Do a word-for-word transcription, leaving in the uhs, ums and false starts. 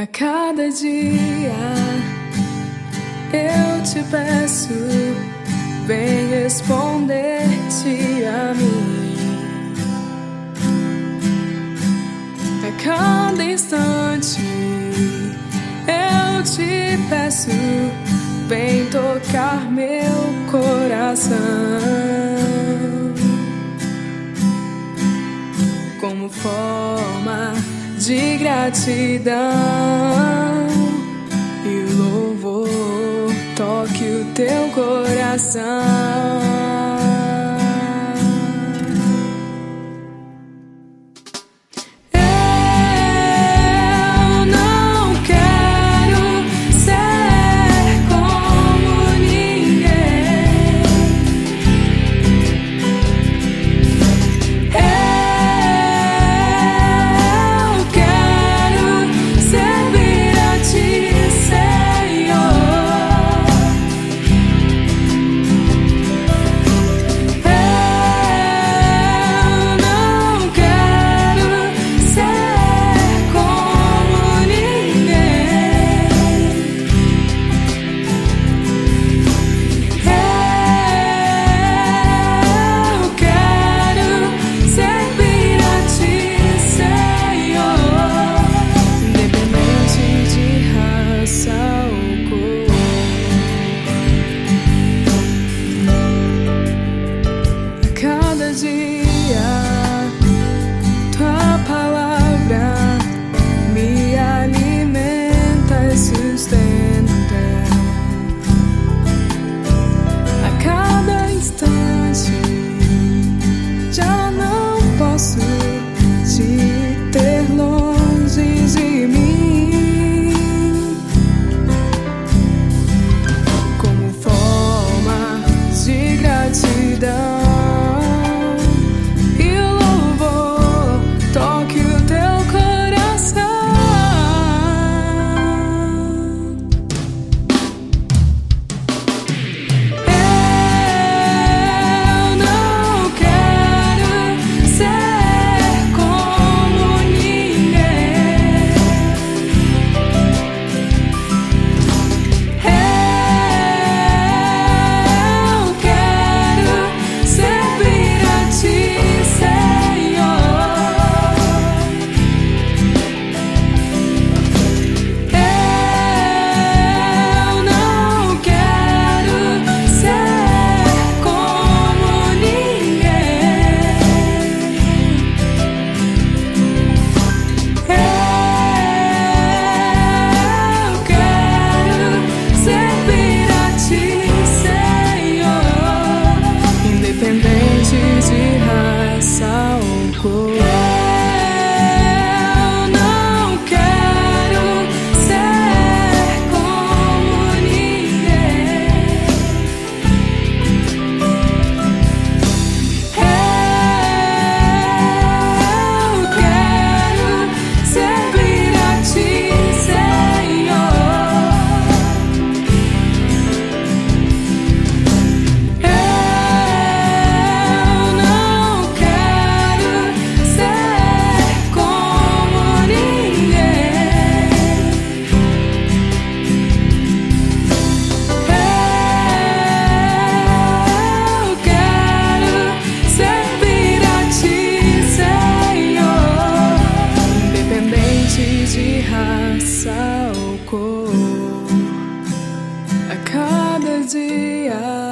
A cada dia eu te peço, vem responder-te a mim. A cada instante eu te peço, vem tocar meu coração. Como forma de gratidão e louvor, toque o teu coração. Tua palavra me alimenta e sustenta. A cada instante já não posso te ter longe de mim. Como forma de gratidão de raça ou cor. A cada dia